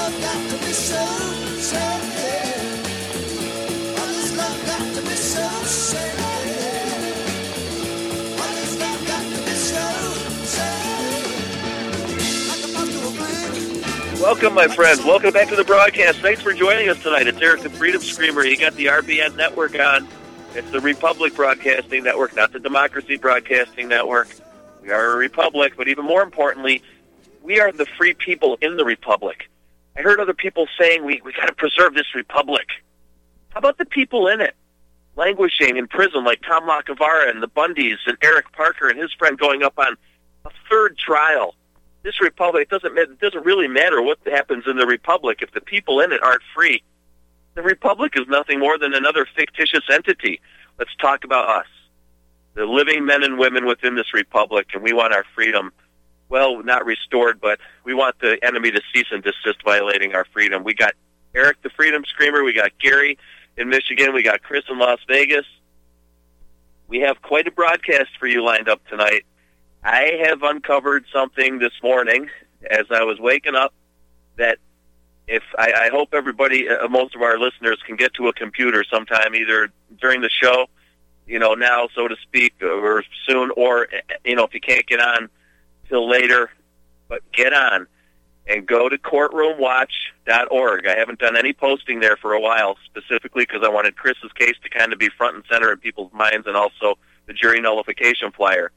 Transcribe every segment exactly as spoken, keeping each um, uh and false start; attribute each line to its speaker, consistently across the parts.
Speaker 1: love got to be so sad? Why does love got to be so sad? Why does love got to be so sad? Like a moth to a flame.
Speaker 2: Welcome, my friends. Welcome back to the broadcast. Thanks for joining us tonight. It's Eric the Freedom Screamer. You got the R B N network on. It's the Republic Broadcasting Network, not the Democracy Broadcasting Network. We are a republic, but even more importantly, we are the free people in the republic. I heard other people saying we, we got to preserve this republic. How about the people in it? Languishing in prison like Tom Lacavara and the Bundys and Eric Parker and his friend going up on a third trial. This republic, it doesn't, it doesn't really matter what happens in the republic if the people in it aren't free. The republic is nothing more than another fictitious entity. Let's talk about us, the living men and women within this republic, and we want our freedom, well, not restored, but we want the enemy to cease and desist violating our freedom. We got Eric the Freedom Screamer, we got Gary in Michigan, we got Chris in Las Vegas. We have quite a broadcast for you lined up tonight. I have uncovered something this morning as I was waking up that if I, I hope everybody, uh, most of our listeners, can get to a computer sometime, either during the show, you know, now, so to speak, or soon, or, you know, if you can't get on till later, but get on and go to courtroom watch dot org. I haven't done any posting there for a while, specifically because I wanted Chris's case to kind of be front and center in people's minds, and also the jury nullification flyer.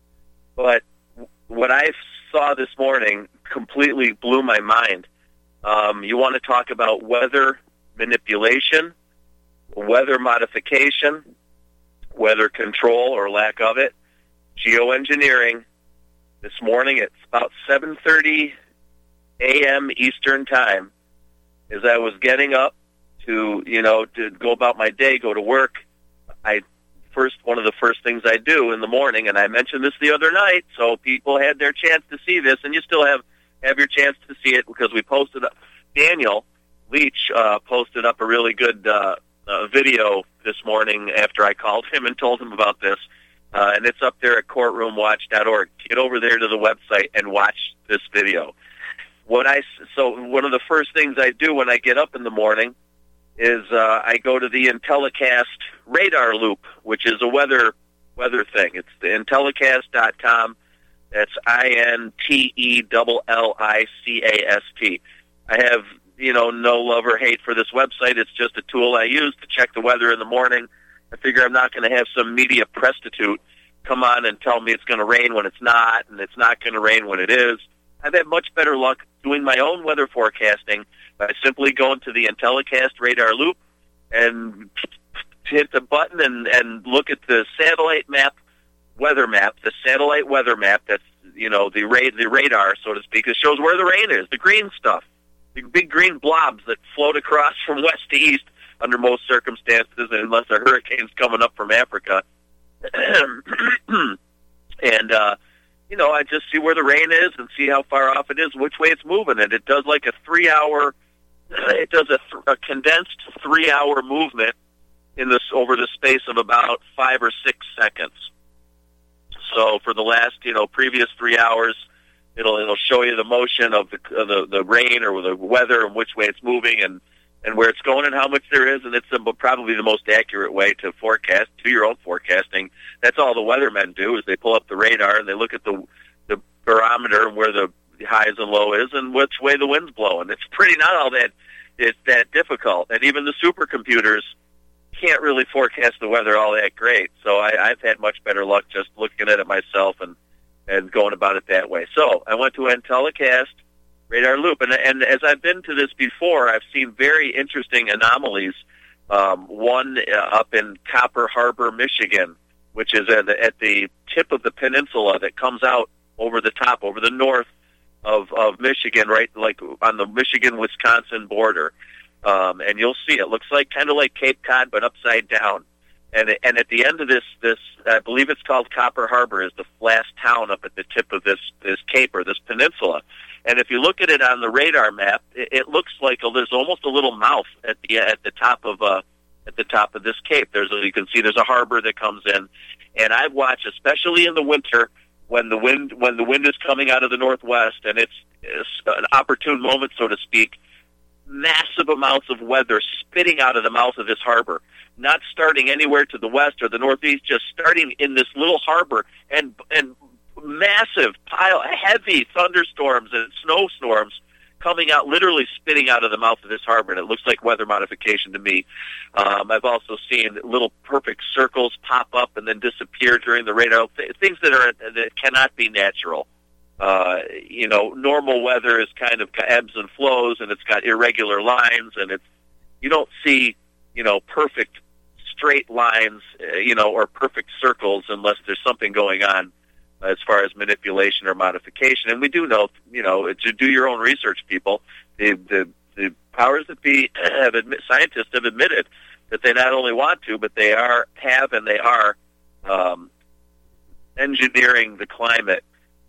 Speaker 2: But what I saw this morning completely blew my mind. Um, you want to talk about weather manipulation, weather modification, weather control or lack of it, geoengineering. This morning at about seven thirty a.m. Eastern Time, as I was getting up to, you know, to go about my day, go to work, I first one of the first things I do in the morning, and I mentioned this the other night, so people had their chance to see this, and you still have have your chance to see it because we posted up. Daniel Leach uh, posted up a really good uh, uh, video this morning after I called him and told him about this, uh, and it's up there at courtroom watch dot org. Get over there to the website and watch this video. What I so one of the first things I do when I get up in the morning is uh, I go to the Intellicast radar loop, which is a weather weather thing. It's the intellicast dot com. That's I N T E L L I C A S T. I have, you know, no love or hate for this website. It's just a tool I use to check the weather in the morning. I figure I'm not going to have some media prostitute come on and tell me it's going to rain when it's not, and it's not going to rain when it is. I've had much better luck doing my own weather forecasting by simply going to the Intellicast radar loop and hit the button and, and look at the satellite map, weather map, the satellite weather map. That's, you know, the ra- the radar, so to speak. It shows where the rain is, the green stuff, the big green blobs that float across from west to east under most circumstances, unless a hurricane's coming up from Africa. and, uh, you know, I just see where the rain is and see how far off it is, which way it's moving. And it does like a three-hour, it does a, th- a condensed three-hour movement in this over the space of about five or six seconds. So for the last, you know, previous three hours, it'll it'll show you the motion of the of the, the rain or the weather and which way it's moving and, and where it's going and how much there is. And it's the, probably the most accurate way to forecast, do your own forecasting. That's all the weathermen do is they pull up the radar and they look at the the barometer and where the highs and low is and which way the wind's blowing. It's pretty not all that it's that difficult. And even the supercomputers can't really forecast the weather all that great. So I, I've had much better luck just looking at it myself and, and going about it that way. So I went to Intellicast radar loop, and, and as I've been to this before, I've seen very interesting anomalies. Um, one uh, up in Copper Harbor, Michigan, which is at the, at the tip of the peninsula that comes out over the top, over the north of, of Michigan, right, like on the Michigan-Wisconsin border. Um, and you'll see it looks like kind of like Cape Cod, but upside down. And and at the end of this, this I believe it's called Copper Harbor, is the last town up at the tip of this this cape or this peninsula. And if you look at it on the radar map, it, it looks like a, there's almost a little mouth at the at the top of uh at the top of this cape. There's a, you can see there's a harbor that comes in, and I've watched, especially in the winter when the wind when the wind is coming out of the northwest, and it's, it's an opportune moment, so to speak, massive amounts of weather spitting out of the mouth of this harbor, not starting anywhere to the west or the northeast, just starting in this little harbor, and and massive pile, heavy thunderstorms and snowstorms coming out, literally spitting out of the mouth of this harbor, and it looks like weather modification to me. Um, I've also seen little perfect circles pop up and then disappear during the radar, th- things that are that cannot be natural. Uh, you know, normal weather is kind of ebbs and flows, and it's got irregular lines, and it's you don't see, you know, perfect straight lines, uh, you know, or perfect circles unless there's something going on as far as manipulation or modification. And we do know, you know, to do your own research, people, the the, the powers that be have admit, scientists have admitted that they not only want to, but they are have and they are um, engineering the climate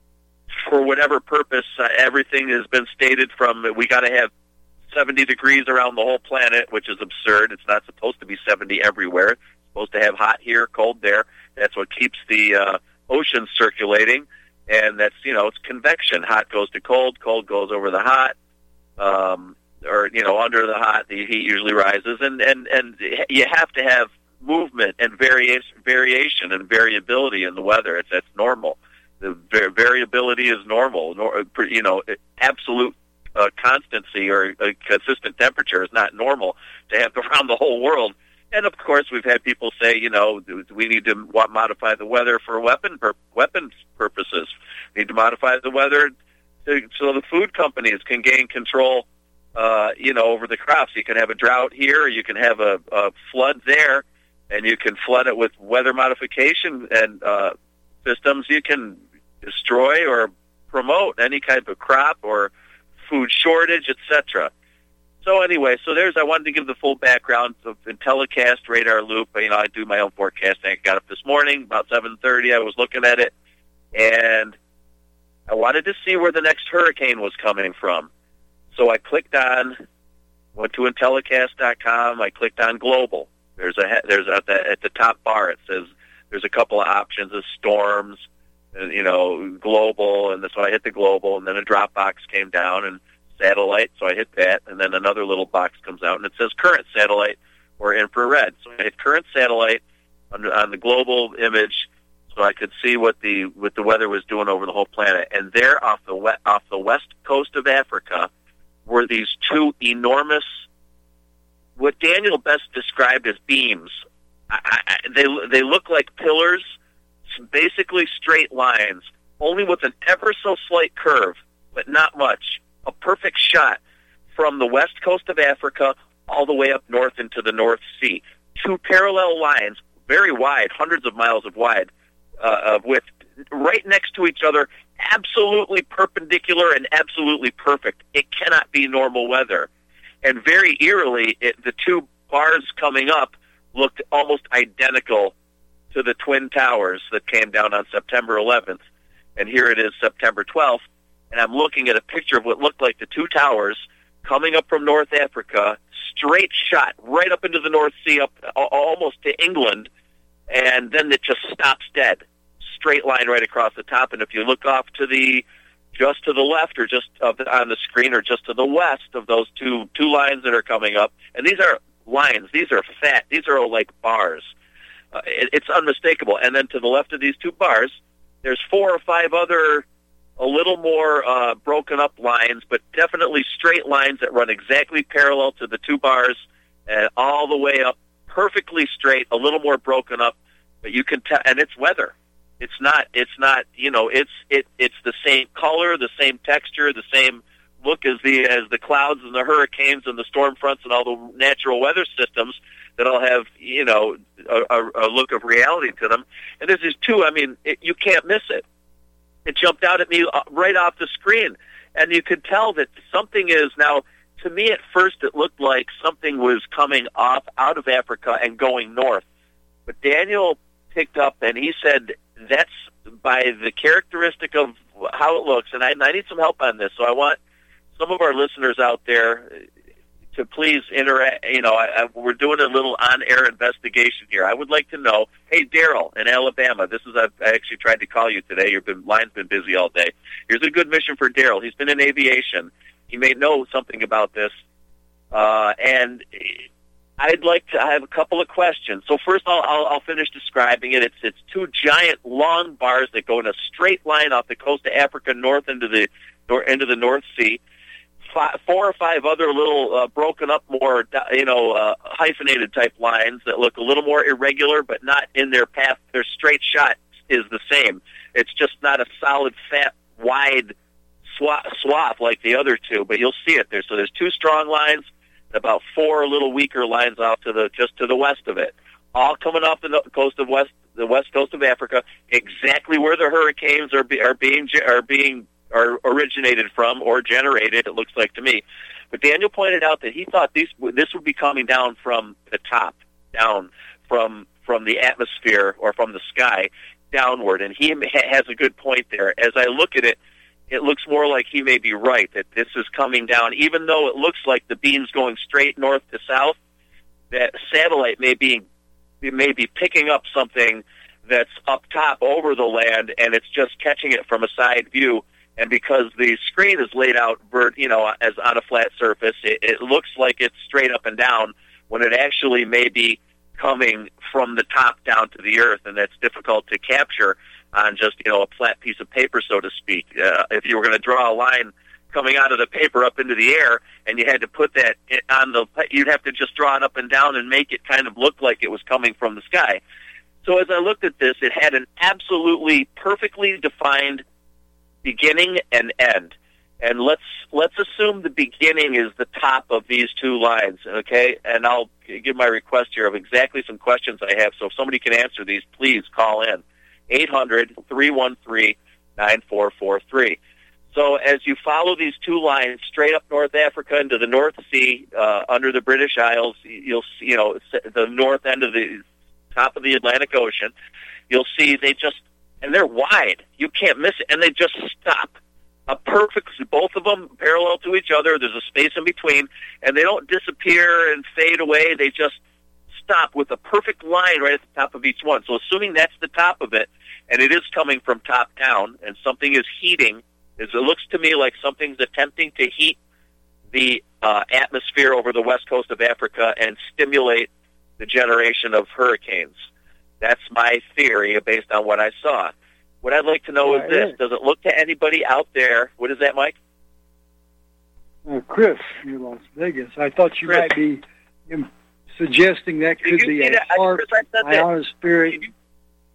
Speaker 2: for whatever purpose. Uh, everything has been stated from we got to have seventy degrees around the whole planet, which is absurd. It's not supposed to be seventy everywhere. It's supposed to have hot here, cold there. That's what keeps the uh, ocean circulating, and that's, you know, it's convection. Hot goes to cold, cold goes over the hot, um, or, you know, under the hot, the heat usually rises, and, and, and you have to have movement and variation, variation and variability in the weather. It's, that's normal. The variability is normal. You know, absolute uh, constancy or a consistent temperature is not normal to have around the whole world. And of course, we've had people say, you know, we need to modify the weather for weapon pur- weapons purposes. We need to modify the weather to, so the food companies can gain control, uh, you know, over the crops. You can have a drought here, or you can have a, a flood there, and you can flood it with weather modification and uh, systems. You can destroy or promote any type of crop or food shortage, et cetera. So anyway, so there's, I wanted to give the full background of IntelliCast Radar Loop. You know, I do my own forecasting. I got up this morning about seven thirty. I was looking at it, and I wanted to see where the next hurricane was coming from. So I clicked on, went to Intellicast dot com. I clicked on Global. There's a there's at the at the top bar it says there's a couple of options of storms, and, you know, global, and so I hit the global, and then a drop box came down and satellite, so I hit that, and then another little box comes out, and it says current satellite or infrared. So I hit current satellite on, on the global image, so I could see what the what the weather was doing over the whole planet. And there, off the we, off the west coast of Africa, were these two enormous, what Daniel best described as beams. I, I, they they look like pillars, basically straight lines, only with an ever so slight curve, but not much. A perfect shot from the west coast of Africa all the way up north into the North Sea. Two parallel lines, very wide, hundreds of miles of wide, uh, of width, right next to each other, absolutely perpendicular and absolutely perfect. It cannot be normal weather. And very eerily, it, the two bars coming up looked almost identical to the Twin Towers that came down on September eleventh. And here it is, September twelfth. And I'm looking at a picture of what looked like the two towers coming up from North Africa, straight shot right up into the North Sea, up almost to England, and then it just stops dead. Straight line right across the top. And if you look off to the, just to the left or just of the, on the screen or just to the west of those two two lines that are coming up, and these are lines, these are fat, these are like bars. Uh, it, it's unmistakable. And then to the left of these two bars, there's four or five other a little more uh, broken up lines, but definitely straight lines that run exactly parallel to the two bars and all the way up, perfectly straight, a little more broken up, but you can tell, and it's weather. It's not, it's not, you know, it's, it, it's the same color, the same texture, the same look as the, as the clouds and the hurricanes and the storm fronts and all the natural weather systems that all have, you know, a, a, a look of reality to them. And there's these two, I mean, it, you can't miss it. It jumped out at me right off the screen, and you could tell that something is now, to me at first it looked like something was coming off out of Africa and going north. But Daniel picked up, and he said that's by the characteristic of how it looks, and I, and I need some help on this, so I want some of our listeners out there to please interact. You know, I, I, we're doing a little on-air investigation here. I would like to know, hey, Daryl in Alabama, this is, I've, I actually tried to call you today. Your been, line's been busy all day. Here's a good mission for Daryl. He's been in aviation. He may know something about this. Uh, and I'd like to I have a couple of questions. So first, I'll, I'll, I'll finish describing it. It's it's two giant long bars that go in a straight line off the coast of Africa north into the nor, into the North Sea. Five, four or five other little uh, broken up, more you know uh, hyphenated type lines that look a little more irregular, but not in their path. Their straight shot is the same. It's just not a solid, fat, wide swath, swath like the other two. But you'll see it there. So there's two strong lines. About four little weaker lines off to the just to the west of it, all coming off the coast of west the west coast of Africa, exactly where the hurricanes are be, are being are being are originated from or generated. It looks like to me, but Daniel pointed out that he thought these this would be coming down from the top down from from the atmosphere or from the sky downward, and he has a good point there. As I look at it, it looks more like he may be right, that this is coming down, even though it looks like the beam's going straight north to south, that satellite may be, may be picking up something that's up top over the land, and it's just catching it from a side view. And because the screen is laid out, you know, as on a flat surface, it, it looks like it's straight up and down, when it actually may be coming from the top down to the earth, and that's difficult to capture on just, you know, a flat piece of paper, so to speak. Uh, if you were going to draw a line coming out of the paper up into the air, and you had to put that on the, you'd have to just draw it up and down and make it kind of look like it was coming from the sky. So as I looked at this, it had an absolutely perfectly defined beginning and end. And let's let's assume the beginning is the top of these two lines, okay? And I'll give my request here of exactly some questions I have. So if somebody can answer these, please call in. eight hundred, three one three, nine four four three. So as you follow these two lines straight up North Africa into the North Sea, uh, under the British Isles, you'll see, you know, the north end of the top of the Atlantic Ocean, you'll see they just, and they're wide. You can't miss it. And they just stop. A perfect, both of them parallel to each other. There's a space in between, and they don't disappear and fade away. They just stop with a perfect line right at the top of each one. So assuming that's the top of it, and it is coming from top down, and something is heating, as it looks to me like something's attempting to heat the uh, atmosphere over the west coast of Africa and stimulate the generation of hurricanes. That's my theory based on what I saw. What I'd like to know
Speaker 3: yeah,
Speaker 2: is this.
Speaker 3: Yeah.
Speaker 2: Does it look to anybody out there? What is that, Mike?
Speaker 3: Uh, Chris, in Las Vegas. I thought you
Speaker 2: Chris.
Speaker 3: might be um, suggesting that
Speaker 2: Did
Speaker 3: could
Speaker 2: you
Speaker 3: be
Speaker 2: see
Speaker 3: a
Speaker 2: that?
Speaker 3: sharp
Speaker 2: Chris, I said that.
Speaker 3: ionospheric.
Speaker 2: You,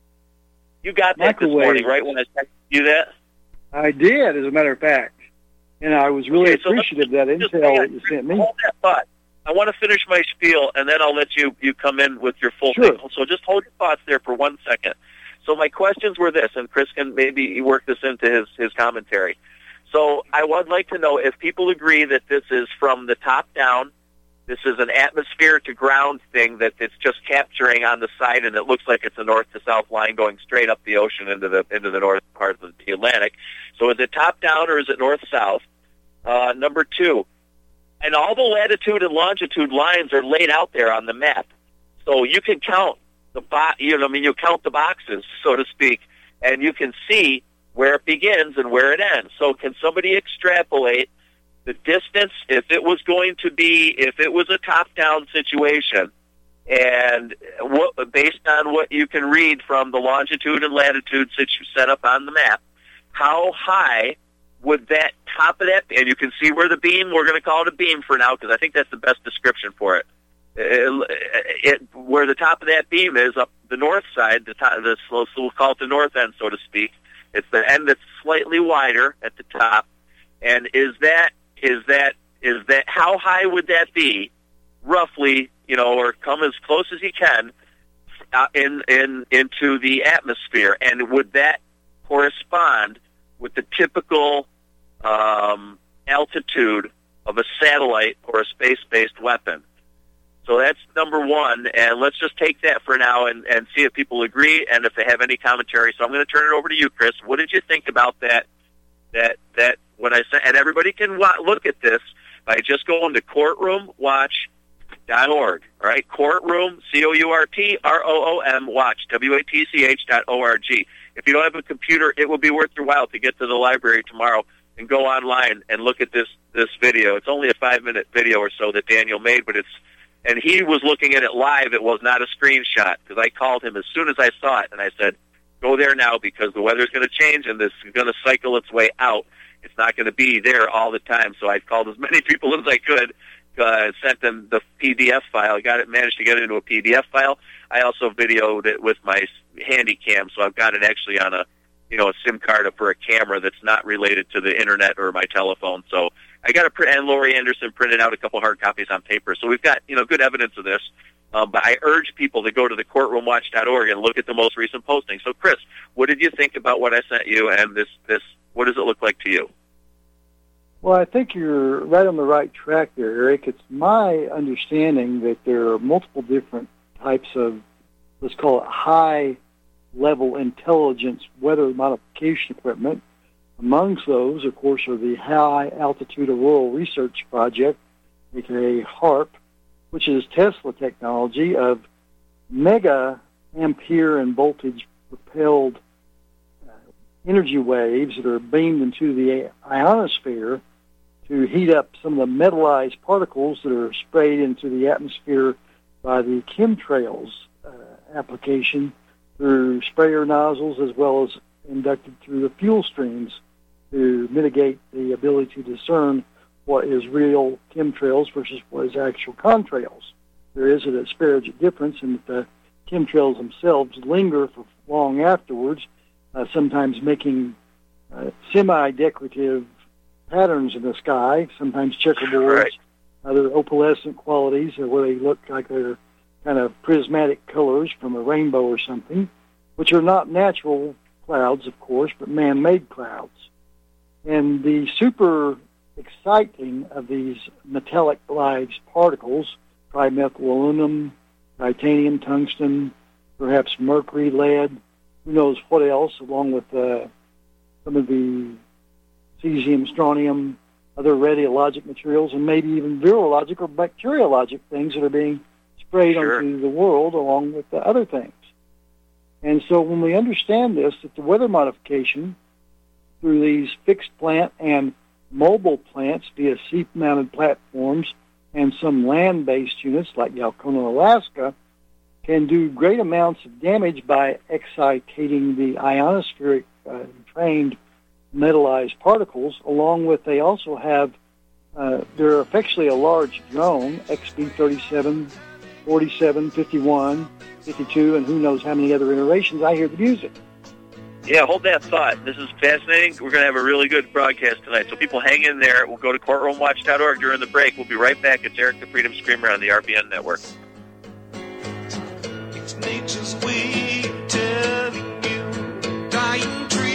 Speaker 2: you got that
Speaker 3: Microwave.
Speaker 2: this morning, right, when I texted you that?
Speaker 3: I did, as a matter of fact. And I was really
Speaker 2: Okay, so
Speaker 3: appreciative of that
Speaker 2: Just
Speaker 3: intel
Speaker 2: hang on.
Speaker 3: that you sent me.
Speaker 2: Hold that thought. I want to finish my spiel, and then I'll let you, you come in with your full
Speaker 3: Sure.
Speaker 2: thing. So just hold your thoughts there for one second. So my questions were this, and Chris can maybe work this into his, his commentary. So I would like to know if people agree that this is from the top down, this is an atmosphere to ground thing that it's just capturing on the side, and it looks like it's a north to south line going straight up the ocean into the into the north part of the Atlantic. So is it top down or is it north south? Uh, number two, and all the latitude and longitude lines are laid out there on the map, so you can count the bo- you know I mean you count the boxes, so to speak, and you can see where it begins and where it ends. So can somebody extrapolate the distance if it was going to be, if it was a top-down situation, and what, based on what you can read from the longitude and latitude that you set up on the map, how high would that top of that, and you can see where the beam, we're going to call it a beam for now because I think that's the best description for it. It, it, where the top of that beam is up the north side, the top, this, we'll call it the north end, so to speak. It's the end that's slightly wider at the top. And is that is that is that how high would that be, roughly? You know, or come as close as you can uh, in in into the atmosphere, and would that correspond with the typical um, altitude of a satellite or a space-based weapon? So that's number one, and let's just take that for now and, and see if people agree and if they have any commentary. So I'm going to turn it over to you, Chris. What did you think about that? That that when I said, and everybody can wa- look at this by just going to courtroom watch dot org. All right, courtroom, C O U R T R O O M, watch, W A T C H dot O R G. If you don't have a computer, it will be worth your while to get to the library tomorrow and go online and look at this this video. It's only a five minute video or so that Daniel made, but it's and he was looking at it live. It was not a screenshot because I called him as soon as I saw it, and I said, "Go there now because the weather's going to change and this is going to cycle its way out. It's not going to be there all the time." So I called as many people as I could. Uh, sent them the P D F file. I got it, managed to get it into a P D F file. I also videoed it with my handy cam, so I've got it actually on a, you know, a SIM card for a camera that's not related to the internet or my telephone. So I got a print, and Lori Anderson printed out a couple hard copies on paper. So we've got, you know, good evidence of this. Um, but I urge people to go to the courtroom watch dot org and look at the most recent posting. So, Chris, what did you think about what I sent you? And this, this, what does it look like to you?
Speaker 3: Well, I think you're right on the right track there, Eric. It's my understanding that there are multiple different types of, let's call it high-level intelligence weather modification equipment. Amongst those, of course, are the High Altitude Auroral Research Project, aka HAARP, which is Tesla technology of mega ampere and voltage propelled uh, energy waves that are beamed into the ionosphere to heat up some of the metallized particles that are sprayed into the atmosphere by the chemtrails uh, application through sprayer nozzles as well as inducted through the fuel streams to mitigate the ability to discern what is real chemtrails versus what is actual contrails. There is a disparate difference in that the chemtrails themselves linger for long afterwards, uh, sometimes making uh, semi-decorative patterns in the sky, sometimes checkerboards,
Speaker 2: Right.
Speaker 3: other opalescent qualities uh, where they look like they're kind of prismatic colors from a rainbow or something, which are not natural clouds, of course, but man-made clouds. And the super exciting of these metallic-like particles, trimethyl aluminum, titanium, tungsten, perhaps mercury, lead, who knows what else, along with uh, some of the cesium, strontium, other radiologic materials, and maybe even virologic or bacteriologic things that are being sprayed
Speaker 2: Sure.
Speaker 3: onto the world along with the other things. And so when we understand this, that the weather modification through these fixed plant and mobile plants via seat-mounted platforms and some land-based units like Yalcona, Alaska, can do great amounts of damage by excitating the ionospheric uh, trained metallized particles, along with they also have, uh, they're effectively a large drone, X B thirty-seven, forty-seven, fifty-one, fifty-two, and who knows how many other iterations. I hear the music.
Speaker 2: Yeah, hold that thought. This is fascinating. We're going to have a really good broadcast tonight, so people hang in there. We'll go to courtroom watch dot org during the break. We'll be right back. It's Eric the Freedom Screamer on the R B N Network.
Speaker 1: It's nature's way of telling you, dying tree.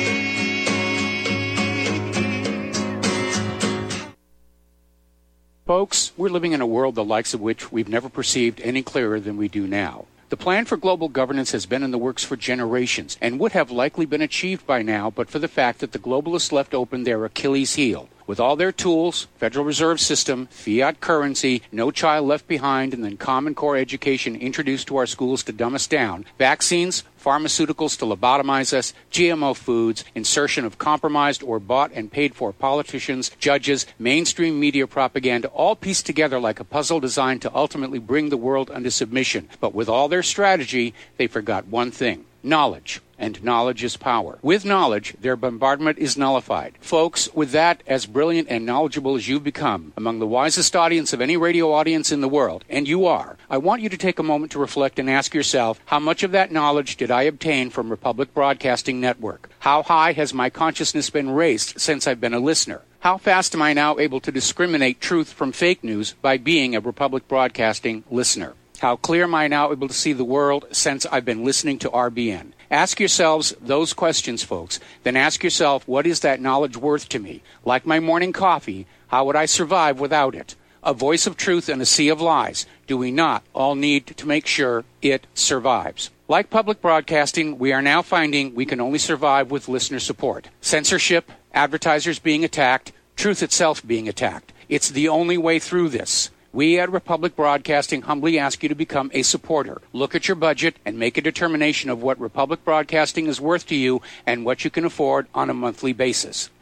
Speaker 4: Folks, we're living in a world the likes of which we've never perceived any clearer than we do now. The plan for global governance has been in the works for generations and would have likely been achieved by now but for the fact that the globalists left open their Achilles heel. With all their tools, Federal Reserve System, fiat currency, no child left behind, and then Common Core education introduced to our schools to dumb us down, vaccines, pharmaceuticals to lobotomize us, G M O foods, insertion of compromised or bought and paid for politicians, judges, mainstream media propaganda, all pieced together like a puzzle designed to ultimately bring the world under submission. But with all their strategy, they forgot one thing: knowledge. And knowledge is power. With knowledge, their bombardment is nullified. Folks, with that, as brilliant and knowledgeable as you've become, among the wisest audience of any radio audience in the world, and you are, I want you to take a moment to reflect and ask yourself, how much of that knowledge did I obtain from Republic Broadcasting Network? How high has my consciousness been raised since I've been a listener? How fast am I now able to discriminate truth from fake news by being a Republic Broadcasting listener? How clear am I now able to see the world since I've been listening to R B N? Ask yourselves those questions, folks. Then ask yourself, what is that knowledge worth to me? Like my morning coffee, how would I survive without it? A voice of truth in a sea of lies. Do we not all need to make sure it survives? Like public broadcasting, we are now finding we can only survive with listener support. Censorship, advertisers being attacked, truth itself being attacked. It's the only way through this. We at Republic Broadcasting humbly ask you to become a supporter. Look at your budget and make a determination of what Republic Broadcasting is worth to you and what you can afford on a monthly basis.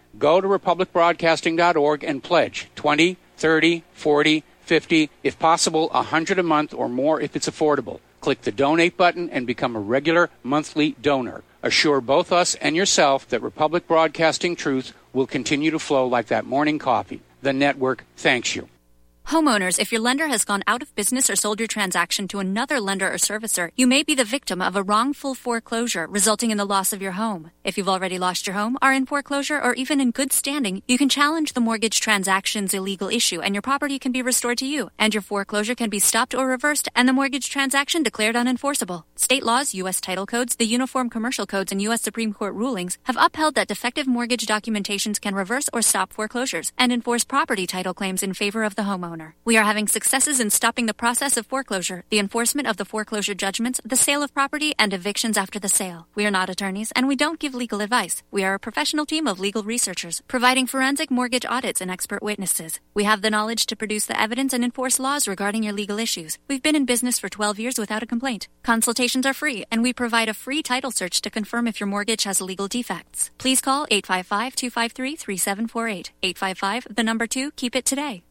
Speaker 4: Go to republic broadcasting dot org and pledge twenty, thirty, forty, fifty, if possible, one hundred a month or more if it's affordable. Click the donate button and become a regular monthly donor. Assure both us and yourself that Republic Broadcasting Truth will continue to flow like that morning coffee. The network thanks you.
Speaker 5: Homeowners, if your lender has gone out of business or sold your transaction to another lender or servicer, you may be the victim of a wrongful foreclosure resulting in the loss of your home. If you've already lost your home, are in foreclosure, or even in good standing, you can challenge the mortgage transaction's illegal issue and your property can be restored to you, and your foreclosure can be stopped or reversed and the mortgage transaction declared unenforceable. State laws, U S title codes, the Uniform Commercial Codes, and U S Supreme Court rulings have upheld that defective mortgage documentations can reverse or stop foreclosures and enforce property title claims in favor of the homeowner. We are having successes in stopping the process of foreclosure, the enforcement of the foreclosure judgments, the sale of property, and evictions after the sale. We are not attorneys, and we don't give legal advice. We are a professional team of legal researchers, providing forensic mortgage audits and expert witnesses. We have the knowledge to produce the evidence and enforce laws regarding your legal issues. We've been in business for twelve years without a complaint. Consultations are free, and we provide a free title search to confirm if your mortgage has legal defects. Please call eight five five, two five three, three seven four eight. eight five five, the number two, keep it today.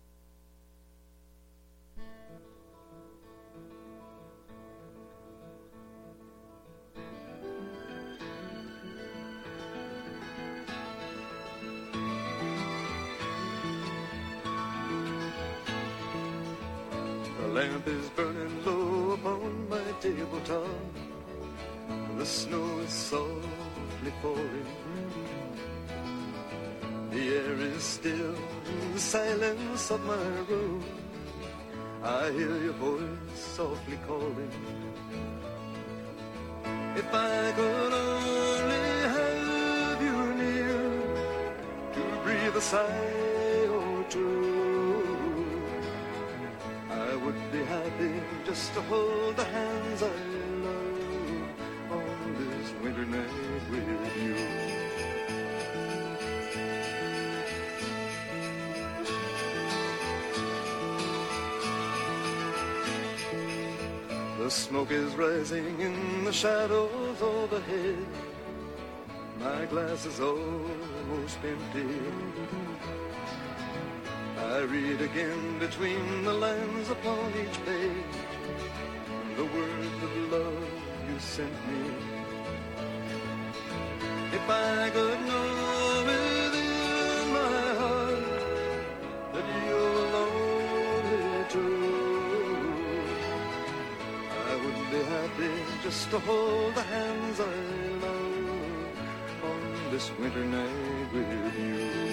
Speaker 1: The lamp is burning low upon my tabletop. The snow is softly falling. The air is still in the silence of my room. I hear your voice softly calling. If I could only have you near to breathe a sigh or two, I would be happy just to hold the hands I love on this winter night with you. The smoke is rising in the shadows overhead. My glass is almost empty. I read again between the lines upon each page the words of love you sent me. If I could know within my heart that you're lonely too, I would be happy just to hold the hands I love on this winter night with you.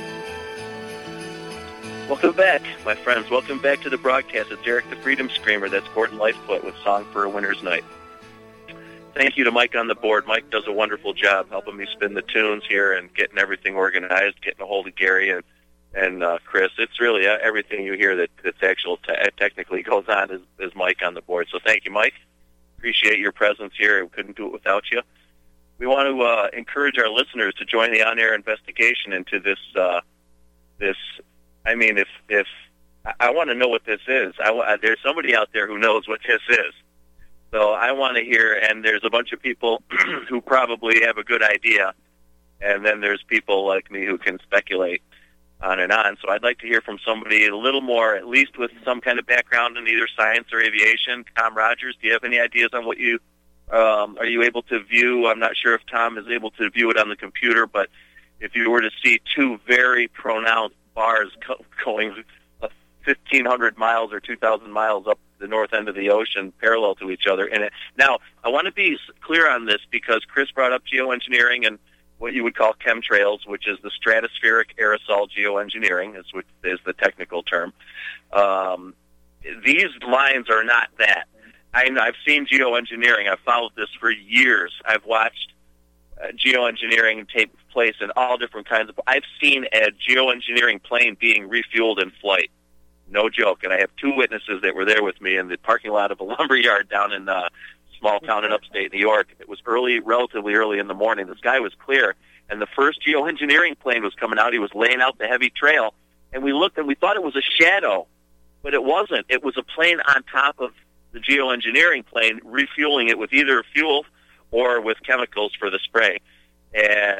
Speaker 2: Welcome back, my friends. Welcome back to the broadcast. It's Eric the Freedom Screamer. That's Gordon Lightfoot with Song for a Winter's Night. Thank you to Mike on the board. Mike does a wonderful job helping me spin the tunes here and getting everything organized, getting a hold of Gary and, and uh, Chris. It's really uh, everything you hear that, that's actual te- technically goes on is, is Mike on the board. So thank you, Mike. Appreciate your presence here. We couldn't do it without you. We want to uh, encourage our listeners to join the on-air investigation into this uh, this I mean, if if I want to know what this is, I, there's somebody out there who knows what this is. So I want to hear, and there's a bunch of people who probably have a good idea, and then there's people like me who can speculate on and on. So I'd like to hear from somebody a little more, at least with some kind of background in either science or aviation. Tom Rogers, do you have any ideas on what you um, are you able to view? I'm not sure if Tom is able to view it on the computer, but if you were to see two very pronounced bars co- going fifteen hundred miles or two thousand miles up the north end of the ocean parallel to each other. And it, now, I want to be clear on this because Chris brought up geoengineering and what you would call chemtrails, which is the stratospheric aerosol geoengineering, is, which is the technical term. Um, these lines are not that. I, I've seen geoengineering. I've followed this for years. I've watched uh, geoengineering take place in all different kinds of... I've seen a geoengineering plane being refueled in flight. No joke. And I have two witnesses that were there with me in the parking lot of a lumber yard down in a small town in upstate New York. It was early, relatively early in the morning. The sky was clear, and the first geoengineering plane was coming out. He was laying out the heavy trail, and we looked, and we thought it was a shadow, but it wasn't. It was a plane on top of the geoengineering plane, refueling it with either fuel or with chemicals for the spray. And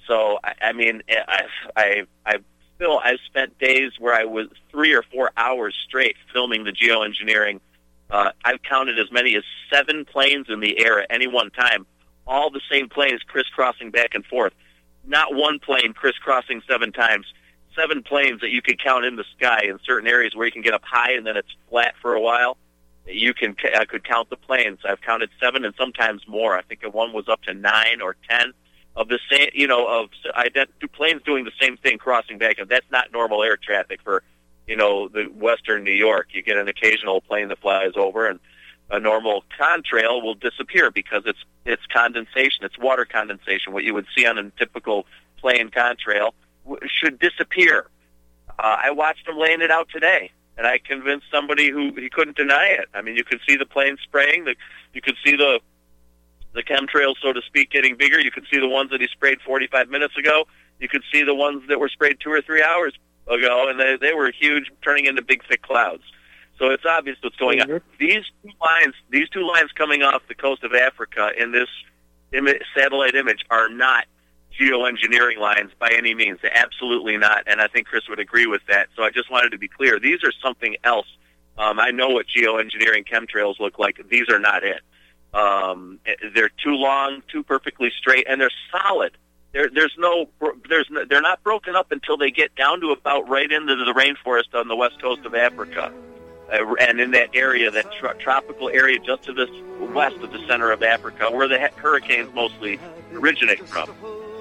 Speaker 2: So, I, I mean, I, I, I feel I've spent days where I was three or four hours straight filming the geoengineering. Uh, I've counted as many as seven planes in the air at any one time, all the same planes crisscrossing back and forth. Not one plane crisscrossing seven times. Seven planes that you can count in the sky in certain areas where you can get up high and then it's flat for a while. You can I could count the planes. I've counted seven and sometimes more. I think one was up to nine or ten of the same. You know, of ident- planes doing the same thing, crossing back, and that's not normal air traffic for, you know, the western New York. You get an occasional plane that flies over, and a normal contrail will disappear because it's it's condensation. It's water condensation. What you would see on a typical plane contrail should disappear. Uh, I watched them laying it out today, and I convinced somebody who he couldn't deny it. I mean, you could see the plane spraying. The, you could see the the chemtrails, so to speak, getting bigger. You could see the ones that he sprayed forty-five minutes ago. You could see the ones that were sprayed two or three hours ago, and they, they were huge, turning into big, thick clouds. So it's obvious what's going on. These two lines, these two lines coming off the coast of Africa in this Im- satellite image are not geoengineering lines by any means. Absolutely not. And I think Chris would agree with that. So I just wanted to be clear. These are something else. Um, I know what geoengineering chemtrails look like. These are not it. Um, they're too long, too perfectly straight, and they're solid. There, there's no, there's no, they're not broken up until they get down to about right into the rainforest on the west coast of Africa. Uh, and in that area, that tro- tropical area just to the west of the center of Africa, where the ha- hurricanes mostly originate from.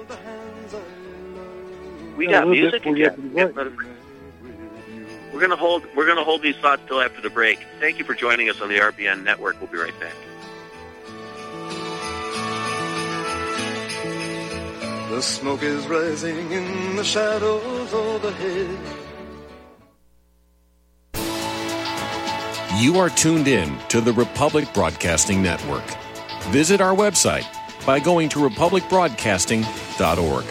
Speaker 2: We got
Speaker 3: yeah,
Speaker 2: music again. We're gonna hold. We're gonna hold these thoughts till after the break. Thank you for joining us on the R B N Network. We'll be right back.
Speaker 1: The smoke is rising in the shadows overhead.
Speaker 6: You are tuned in to the Republic Broadcasting Network. Visit our website by going to republic broadcasting dot org.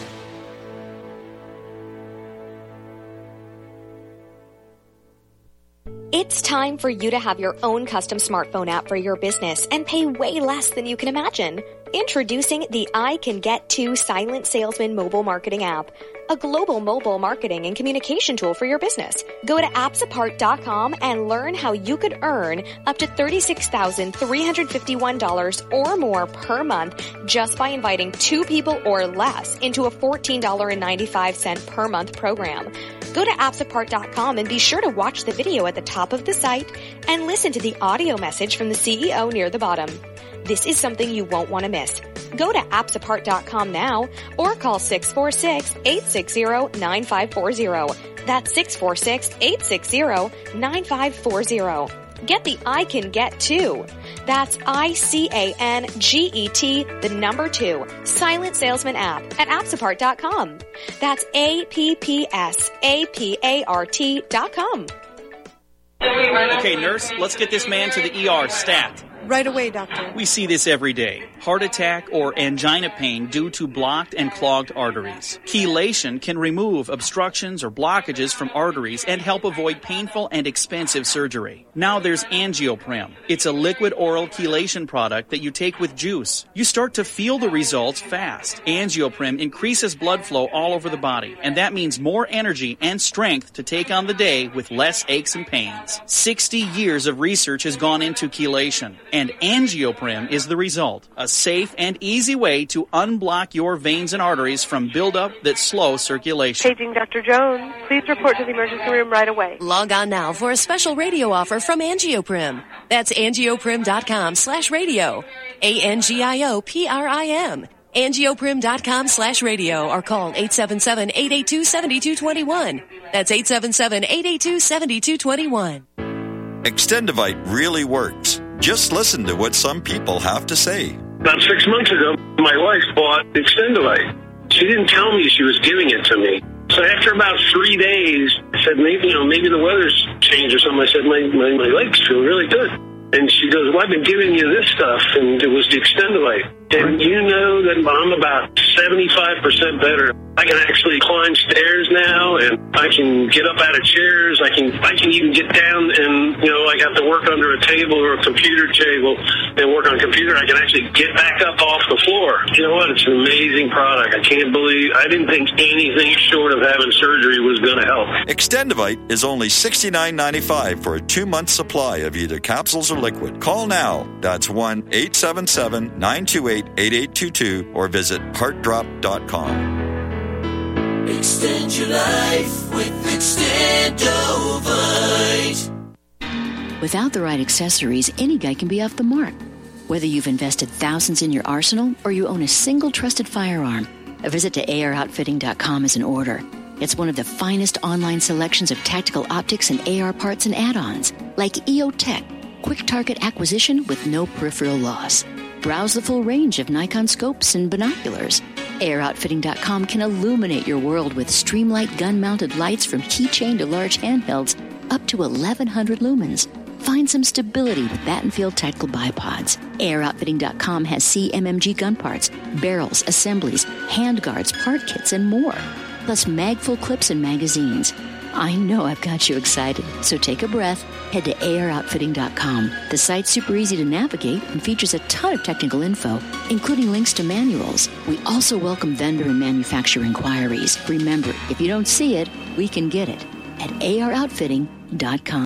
Speaker 7: It's time for you to have your own custom smartphone app for your business and pay way less than you can imagine. Introducing the I Can Get To Silent Salesman mobile marketing app, a global mobile marketing and communication tool for your business. Go to apps apart dot com and learn how you could earn up to thirty-six thousand three hundred fifty-one dollars or more per month just by inviting two people or less into a fourteen dollars and ninety-five cents per month program. Go to apps apart dot com and be sure to watch the video at the top of the site and listen to the audio message from the C E O near the bottom. This is something you won't want to miss. Go to apps apart dot com now or call six four six, eight six zero, nine five four zero. That's six four six, eight six zero, nine five four zero. Get the I Can Get To. That's I C A N G E T, the number two, Silent Salesman app at apps apart dot com. That's A P P S A P A R T dot com.
Speaker 8: Okay, nurse, let's get this man to the E R stat.
Speaker 9: Right away, doctor.
Speaker 8: We see this every day. Heart attack or angina pain due to blocked and clogged arteries. Chelation can remove obstructions or blockages from arteries and help avoid painful and expensive surgery. Now there's Angioprim. It's a liquid oral chelation product that you take with juice. You start to feel the results fast. Angioprim increases blood flow all over the body, and that means more energy and strength to take on the day with less aches and pains. sixty years of research has gone into chelation, and Angioprim is the result. A safe and easy way to unblock your veins and arteries from buildup that slow circulation.
Speaker 9: Paging Doctor Jones. Please report to the emergency room right away.
Speaker 10: Log on now for a special radio offer from Angioprim. That's angioprim dot com slash radio. A N G I O P R I M. angioprim dot com slash radio or call eight seven seven, eight eight two, seven two two one. That's eight seven seven, eight eight two, seven two two one.
Speaker 11: Extendivite really works. Just listen to what some people have to say.
Speaker 12: About six months ago, my wife bought Extendivite. She didn't tell me she was giving it to me. So after about three days, I said, maybe, you know, maybe the weather's changed or something. I said, my, my, my legs feel really good. And she goes, well, I've been giving you this stuff, and it was the Extendivite. And you know that I'm about seventy-five percent better. I can actually climb stairs now, and I can get up out of chairs. I can I can even get down and, you know, I have to work under a table or a computer table and work on a computer. I can actually get back up off the floor. You know what? It's an amazing product. I can't believe, I didn't think anything short of having surgery was going to help.
Speaker 11: Extendivite is only sixty-nine ninety-five for a two-month supply of either capsules or liquid. Call now. That's one eight seven seven, nine two eight, eight eight two two or visit heart drop dot com.
Speaker 13: Extend your life with Extendovite.
Speaker 14: Without the right accessories, any guy can be off the mark. Whether you've invested thousands in your arsenal or you own a single trusted firearm, a visit to A R outfitting dot com is in order. It's one of the finest online selections of tactical optics and A R parts and add-ons, like E O Tech, quick target acquisition with no peripheral loss. Browse the full range of Nikon scopes and binoculars. A R outfitting dot com can illuminate your world with Streamlight gun-mounted lights from keychain to large handhelds up to eleven hundred lumens. Find some stability with Battenfield Tactical Bipods. A R outfitting dot com has C M M G gun parts, barrels, assemblies, handguards, part kits, and more. Plus magful clips and magazines. I know I've got you excited, so take a breath. Head to A R outfitting dot com. The site's super easy to navigate and features a ton of technical info, including links to manuals. We also welcome vendor and manufacturer inquiries. Remember, if you don't see it, we can get it at A R outfitting dot com.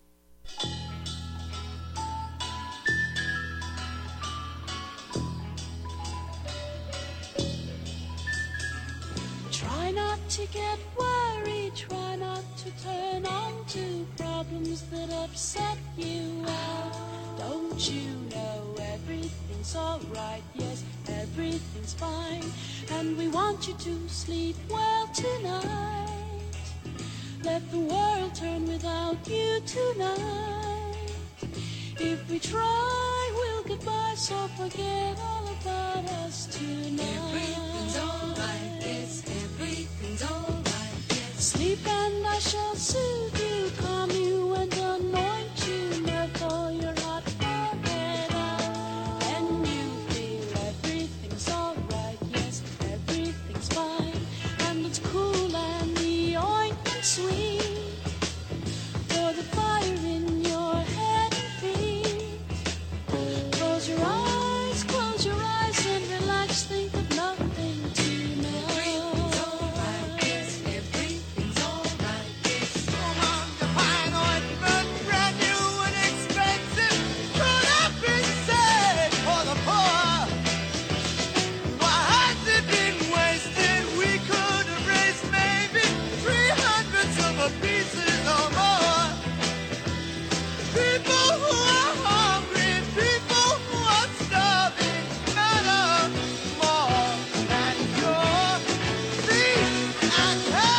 Speaker 15: Try not to get worried, try not to turn on to problems that upset you out. Don't you know everything's alright? Yes, everything's fine. And we want you to sleep well tonight. Let the world turn without you tonight. If we try, we'll get by, so forget all about us tonight. Everything's alright, yes, everything's alright, yes. Sleep and I shall soothe you, calm you and anoint you, therefore your hot forehead out. Then you feel everything's alright, yes, everything's fine. And it's cool and the ointment sweet, for the fire in your head and feet. Close your eyes, close your eyes and relax, think of nothing tonight. Everything's alright, yes, everything's alright, yes. Come on, the fine ointment, brand new and expensive, could have been saved for the poor. Why has it been wasted? We could have raised maybe three hundredths of a pieces or more. People who are hungry, people who are starving, matter more than your feet and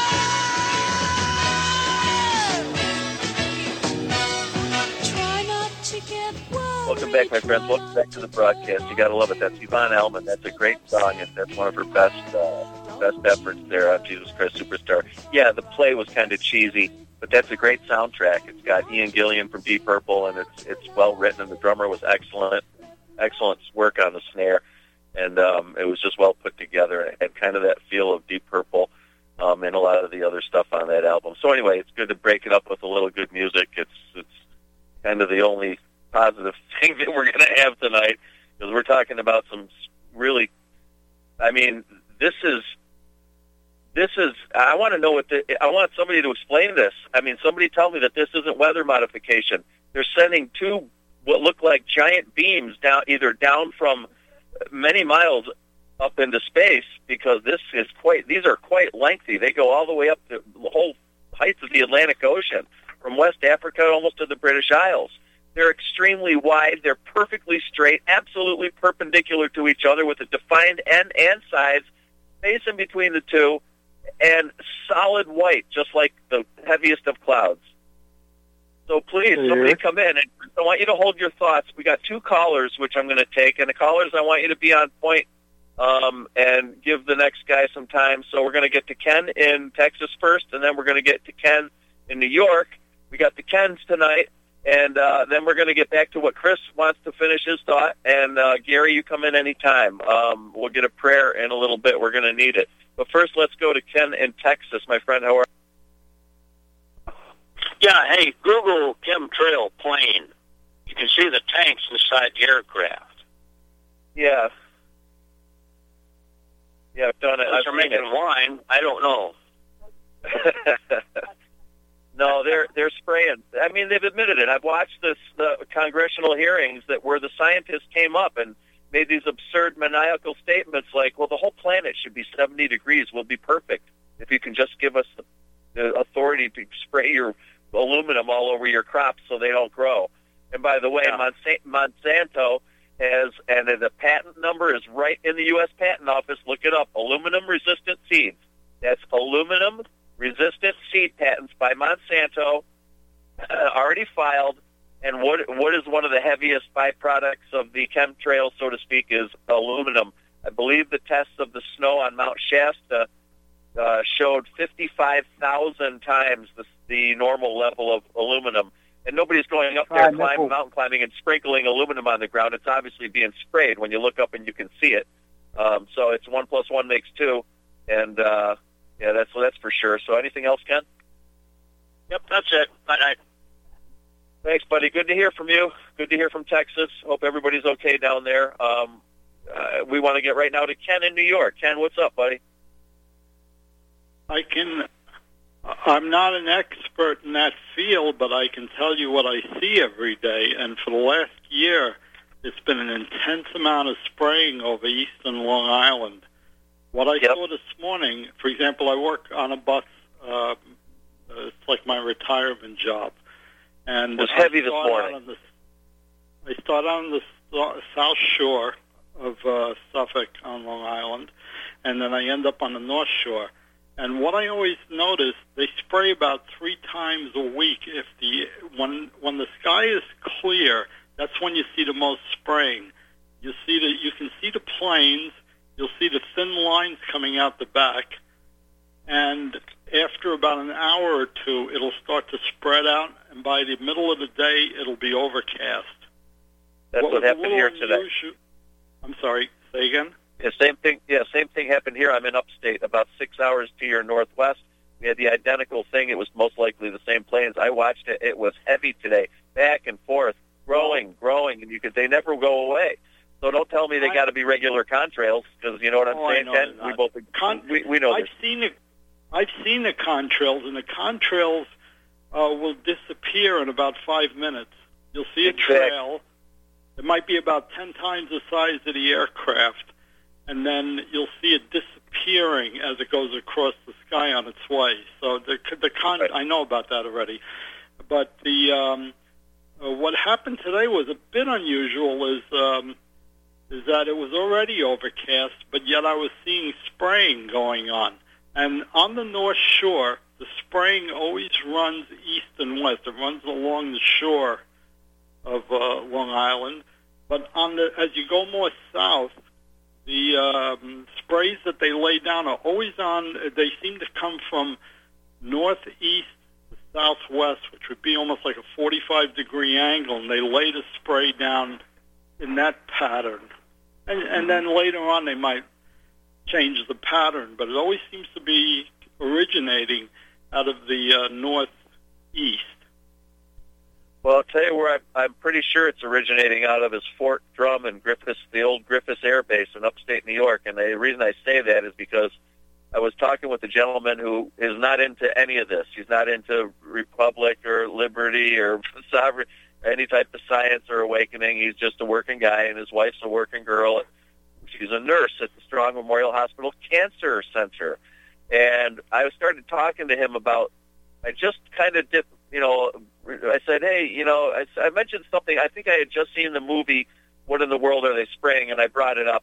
Speaker 15: hands. Try not to get worried.
Speaker 2: Welcome back, my friends. Welcome back to the broadcast. You got to love it. That's Yvonne Elliman. That's a great song, and that's one of her best uh, best efforts there on Jesus Christ Superstar. Yeah, the play was kind of cheesy, but that's a great soundtrack. It's got Ian Gillan from Deep Purple, and it's it's well written, and the drummer was excellent. Excellent work on the snare, and um, it was just well put together. It had kind of that feel of Deep Purple um, and a lot of the other stuff on that album. So anyway, it's good to break it up with a little good music. It's it's kind of the only positive thing that we're going to have tonight, because we're talking about some really, I mean, this is, this is, I want to know what the, I want somebody to explain this. I mean, somebody tell me that this isn't weather modification. They're sending two what look like giant beams down, either down from many miles up into space, because this is quite, these are quite lengthy. They go all the way up to the whole heights of the Atlantic Ocean, from West Africa almost to the British Isles. They're extremely wide. They're perfectly straight, absolutely perpendicular to each other with a defined end and sides, space in between the two, and solid white, just like the heaviest of clouds. So please, somebody come in, and I want you to hold your thoughts. We got two callers, which I'm going to take, and the callers, I want you to be on point um, and give the next guy some time. So we're going to get to Ken in Texas first, and then we're going to get to Ken in New York. We got the Kens tonight. And uh, then we're going to get back to what Chris wants to finish his thought. And, uh, Gary, you come in anytime. Um, we'll get a prayer in a little bit. We're going to need it. But first, let's go to Ken in Texas. My friend, how are you?
Speaker 16: Yeah, hey, Google chemtrail plane. You can see the tanks inside the aircraft.
Speaker 2: Yeah. Yeah, I've done it.
Speaker 16: Those
Speaker 2: I've
Speaker 16: are
Speaker 2: seen
Speaker 16: making
Speaker 2: it.
Speaker 16: wine. I don't know.
Speaker 2: No, they're they're spraying. I mean, they've admitted it. I've watched this the congressional hearings that where the scientists came up and made these absurd, maniacal statements like, "Well, the whole planet should be seventy degrees. We'll be perfect if you can just give us the, the authority to spray your aluminum all over your crops so they don't grow." And by the way,
Speaker 16: Yeah.
Speaker 2: Monsa- Monsanto has, and the patent number is right in the U S Patent Office. Look it up. Aluminum-resistant seeds. That's aluminum-resistant seed patents by Monsanto, uh, already filed. And what what is one of the heaviest byproducts of the chemtrail, so to speak, is aluminum. I believe the tests of the snow on Mount Shasta uh, showed fifty-five thousand times the, the normal level of aluminum. And nobody's going up there
Speaker 3: Uh,
Speaker 2: climbing,
Speaker 3: nickel.
Speaker 2: mountain climbing and sprinkling aluminum on the ground. It's obviously being sprayed when you look up and you can see it. Um, so it's one plus one makes two. And, uh, yeah, that's that's for sure. So anything else, Ken?
Speaker 16: Yep, that's it. Good night.
Speaker 2: Thanks, buddy. Good to hear from you. Good to hear from Texas. Hope everybody's okay down there. Um, uh, we want to get right now to Ken in New York. Ken, what's up, buddy?
Speaker 17: I can, I'm not an expert in that field, but I can tell you what I see every day. And for the last year, it's been an intense amount of spraying over eastern Long Island. What I
Speaker 2: Yep.
Speaker 17: saw this morning, for example, I work on a bus. Uh, it's like my retirement job. And
Speaker 2: It was
Speaker 17: I
Speaker 2: heavy this
Speaker 17: start
Speaker 2: morning.
Speaker 17: out on the, I start on the so- south shore of uh, Suffolk on Long Island, and then I end up on the north shore. And what I always notice, they spray about three times a week. If the when when the sky is clear, that's when you see the most spraying. You see the you can see the planes. You'll see the thin lines coming out the back, and after about an hour or two, it'll start to spread out. And by the middle of the day, it'll be overcast.
Speaker 2: That's what,
Speaker 17: was a
Speaker 2: happened
Speaker 17: little
Speaker 2: here today.
Speaker 17: unusual- I'm sorry. Say again.
Speaker 2: Yeah, same thing. Yeah, same thing happened here. I'm in upstate, about six hours to your northwest. We had the identical thing. It was most likely the same planes. I watched it. It was heavy today, back and forth, growing, growing, and you could. They never go away. So don't tell me they got to be regular contrails, because you know what I'm
Speaker 17: Oh, I
Speaker 2: saying,
Speaker 17: know
Speaker 2: Ken.
Speaker 17: they're
Speaker 2: We
Speaker 17: not.
Speaker 2: both
Speaker 17: Con-
Speaker 2: we, we know
Speaker 17: I've
Speaker 2: this.
Speaker 17: seen the, I've seen the contrails, and the contrails uh, will disappear in about five minutes. You'll see a
Speaker 2: Exactly.
Speaker 17: trail. It might be about ten times the size of the aircraft, and then you'll see it disappearing as it goes across the sky on its way. So the the con
Speaker 2: Right.
Speaker 17: I know about that already, but the um, uh, what happened today was a bit unusual. Is um, is that it was already overcast, but yet I was seeing spraying going on. And on the North Shore, the spraying always runs east and west. It runs along the shore of uh, Long Island. But on the as you go more south, the um, sprays that they lay down are always on. They seem to come from northeast to southwest, which would be almost like a forty-five degree angle, and they lay the spray down in that pattern. And, and then later on, they might change the pattern, but it always seems to be originating out of the uh, northeast.
Speaker 2: Well, I'll tell you where I'm, I'm pretty sure it's originating out of is Fort Drum and Griffiths, the old Griffiths Air Base in upstate New York. And the reason I say that is because I was talking with a gentleman who is not into any of this. He's not into republic or liberty or sovereign, any type of science or awakening. He's just a working guy, and his wife's a working girl. She's a nurse at the Strong Memorial Hospital Cancer Center. And I started talking to him about, I just kind of did, you know, I said, hey, you know, I, I mentioned something. I think I had just seen the movie, What in the World Are They Spraying? And I brought it up.